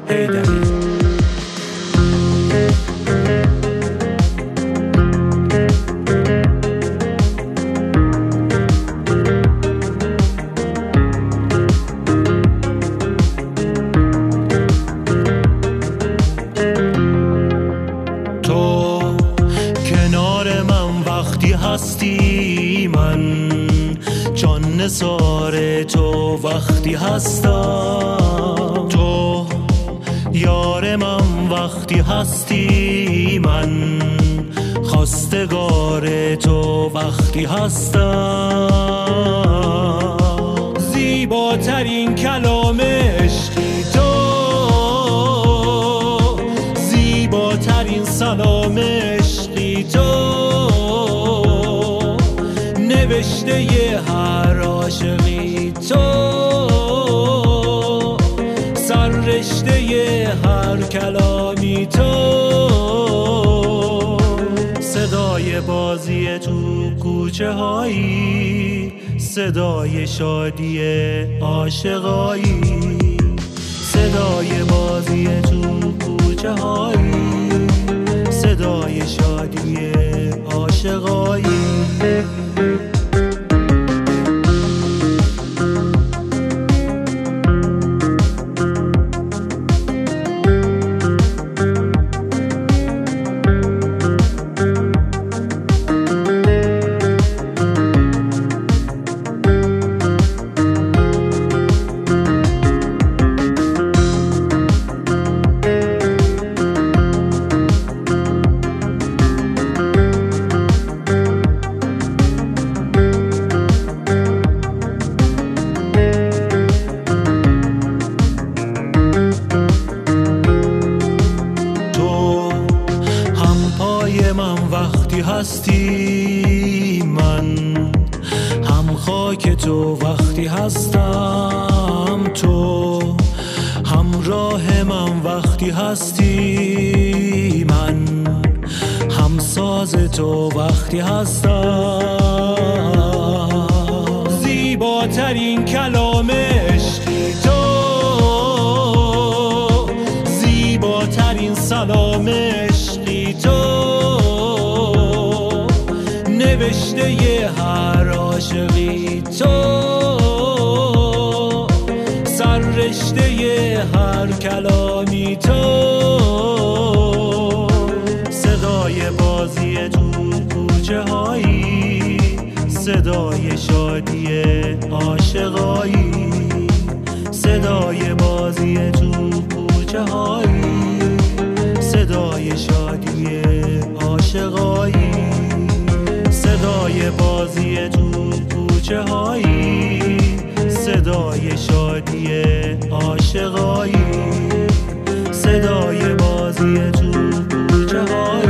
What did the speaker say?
حیدری. تو کنار من وقتی هستی، من جان نثار تو وقتی هستم. تو یار من وقتی هستی، من خواستگار تو وقتی هستم. زیباترین کلام عشقی تو، زیباترین سلام عشقی تو، نوشته ی هر عاشقی تو، سررشته ی هر کلامی تو. صدای بازی تو کوچه هایی، صدای شادی عاشقایی. صدای بازی تو کوچه هایی، صدای شادی عاشقایی. من وقتی هستی، من هم خاک تو وقتی هستم. تو همراه من وقتی هستی، من هم ساز تو وقتی هستم. زیباترین کلام عشقی تو، زیباترین سلام عشقی تو، نوشته ی هر عاشقی تو، سررشته ی هر کلامی تو. صدای بازی تو کوچه هایی، صدای شادی عاشقایی. صدای بازی تو کوچه هایی، صدای شادی عاشقایی. صدای بازی تو کوچه هایی، صدای شادی عاشقایی. صدای بازی تو کوچه هایی.